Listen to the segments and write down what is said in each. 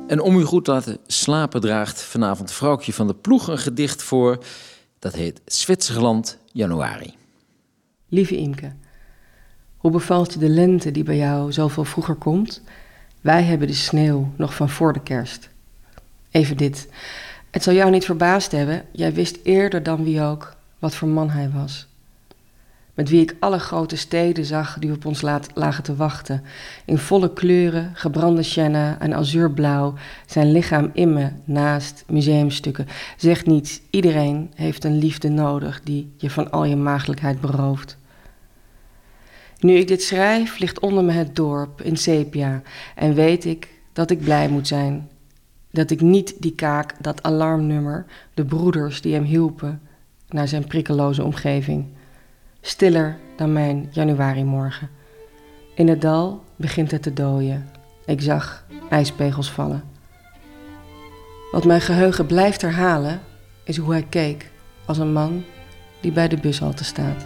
En om u goed te laten slapen draagt vanavond Vrouwtje van de Ploeg een gedicht voor. Dat heet Zwitserland, januari. Lieve Imke, hoe bevalt je de lente die bij jou zoveel vroeger komt? Wij hebben de sneeuw nog van voor de kerst. Even dit. Het zal jou niet verbaasd hebben, jij wist eerder dan wie ook wat voor man hij was. Met wie ik alle grote steden zag die op ons lagen te wachten. In volle kleuren, gebrande sienna en azuurblauw, zijn lichaam in me naast museumstukken. Zeg niets, iedereen heeft een liefde nodig die je van al je maagdelijkheid berooft. Nu ik dit schrijf, ligt onder me het dorp in sepia en weet ik dat ik blij moet zijn. Dat ik niet die kaak, dat alarmnummer, de broeders die hem hielpen naar zijn prikkeloze omgeving. Stiller dan mijn januarimorgen. In het dal begint het te dooien. Ik zag ijspegels vallen. Wat mijn geheugen blijft herhalen, is hoe hij keek als een man die bij de bushalte staat.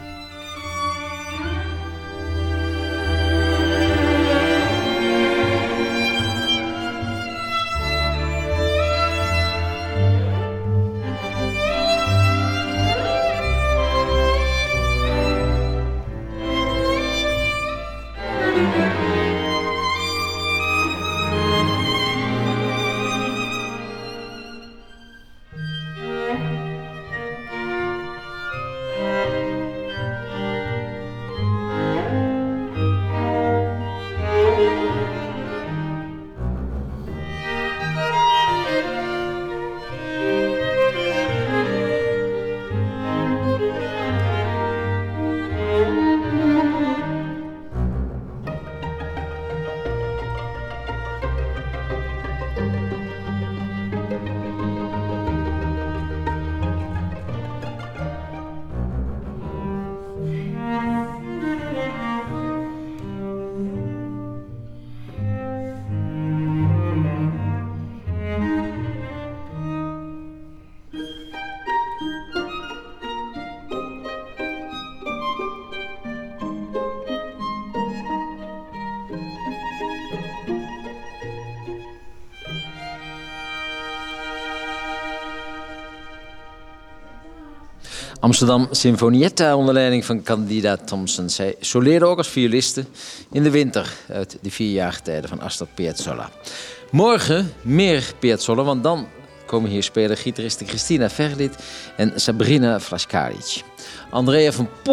Amsterdam Sinfonietta onder leiding van Candida Thompson. Zij soleerde ook als violiste in de winter uit de 4 jaargetijden van Astor Piazzolla. Morgen meer Piazzolla, want dan komen hier spelen gitariste Cristina Verlit en Sabrina Vlaskalic. Andrea van